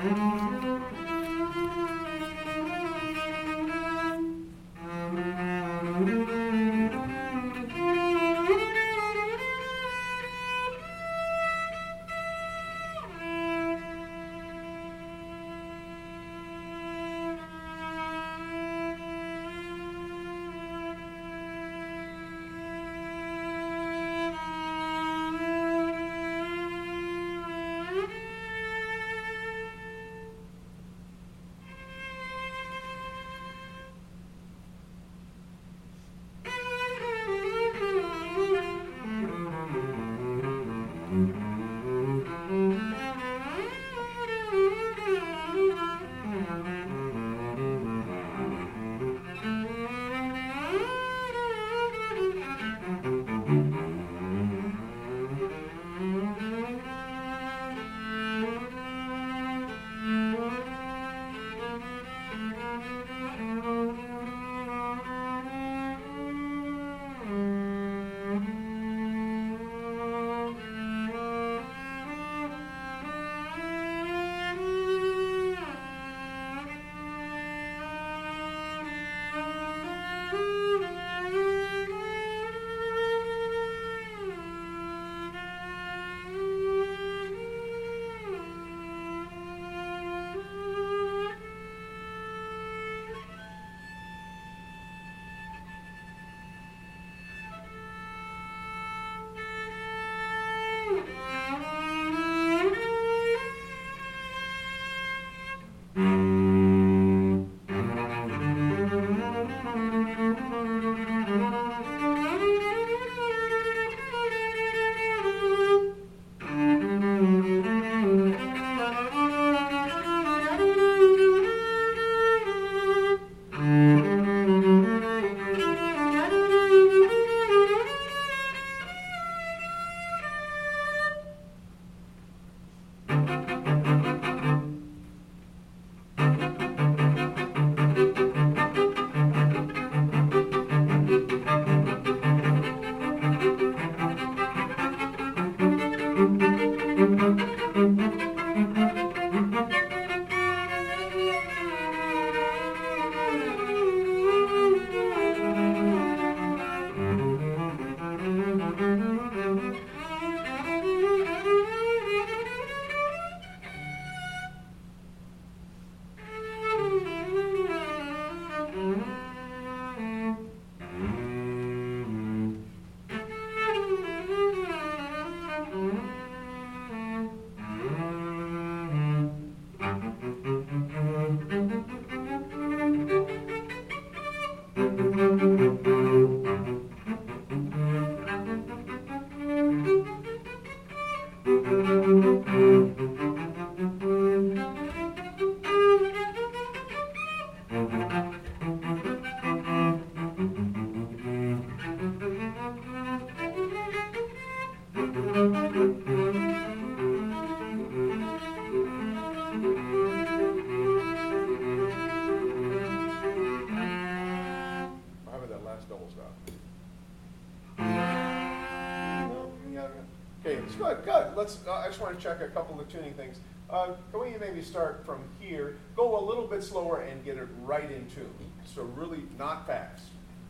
I just want to check a couple of tuning things. Can we maybe start from here, go a little bit slower and get it right in tune? So really not fast.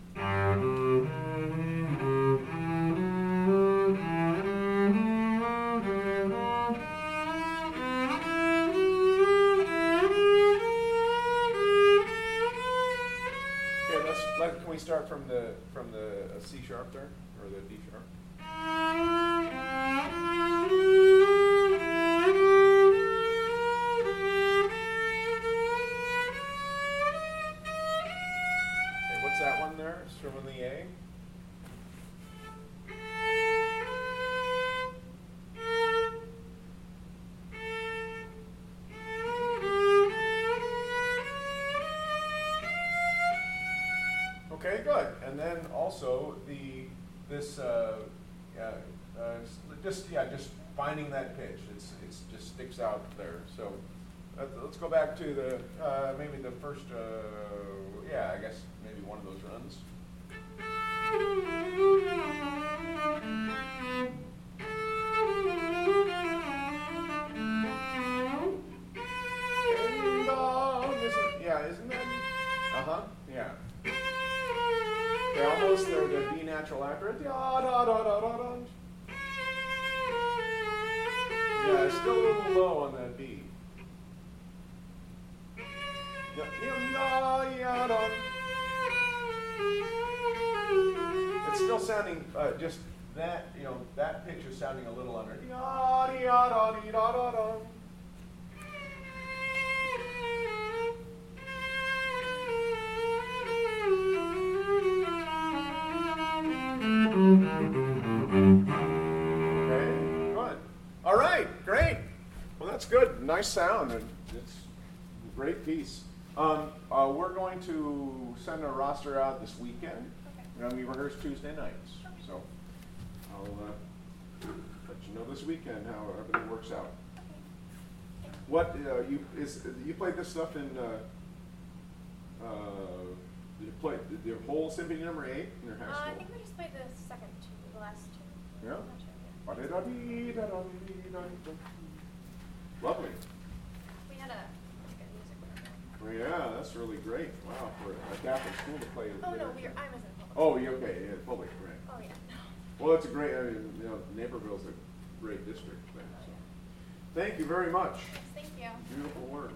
Okay, can we start from the C sharp there, or the D sharp? That one there, strumming the A. Okay, good. And then also just finding that pitch. It's just sticks out there. So let's go back to the maybe the first. I guess maybe one of those runs. natural after it. Da, da, da, da, da, da. Yeah, it's still a little low on that B. Yeah, yeah, yeah, da. It's still sounding just that, that pitch is sounding a little under. Ya, ya, da, dee, da, da, da. Okay, good. All right, great. Well, that's good. Nice sound, and it's a great piece. We're going to send a roster out this weekend. Okay. We rehearse Tuesday nights, so I'll let you know this weekend how everything works out. Okay. What you played this stuff in? Did you play the whole Symphony Number 8 in your high school? I think we just played the second two, the last two. Yeah. I'm not sure, yeah. Lovely. We had a music program. Well, yeah, that's really great. Wow, for a Catholic school to play. Oh no, I was in public. Oh, you okay? Yeah, public, right? Oh yeah. Well, it's a great. Naperville's a great district. So, thank you very much. Thank you. Beautiful work.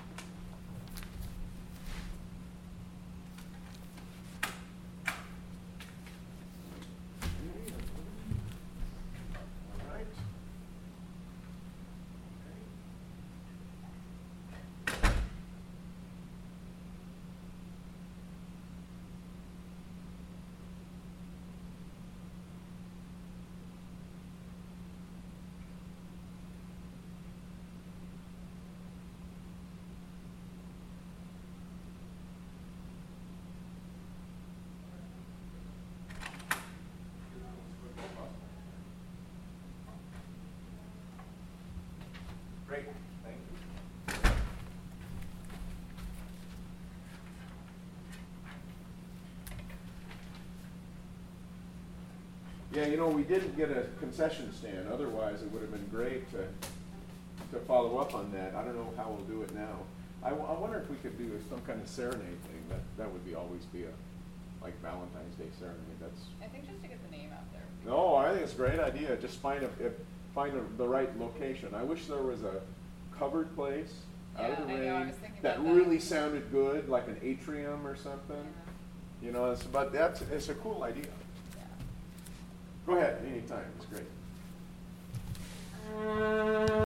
All right. Great, thank you. Yeah, we didn't get a concession stand. Otherwise, it would have been great to follow up on that. I don't know how we'll do it now. I wonder if we could do some kind of serenade thing. That would always be like Valentine's Day serenade. I think just to get the name out there. No, I think it's a great idea. Just find the right location. I wish there was a covered place out of the Yeah, I rain know, I was thinking that about that. really sounded good, like an atrium or something. Yeah. It's a cool idea. Yeah. Go ahead, anytime. It's great.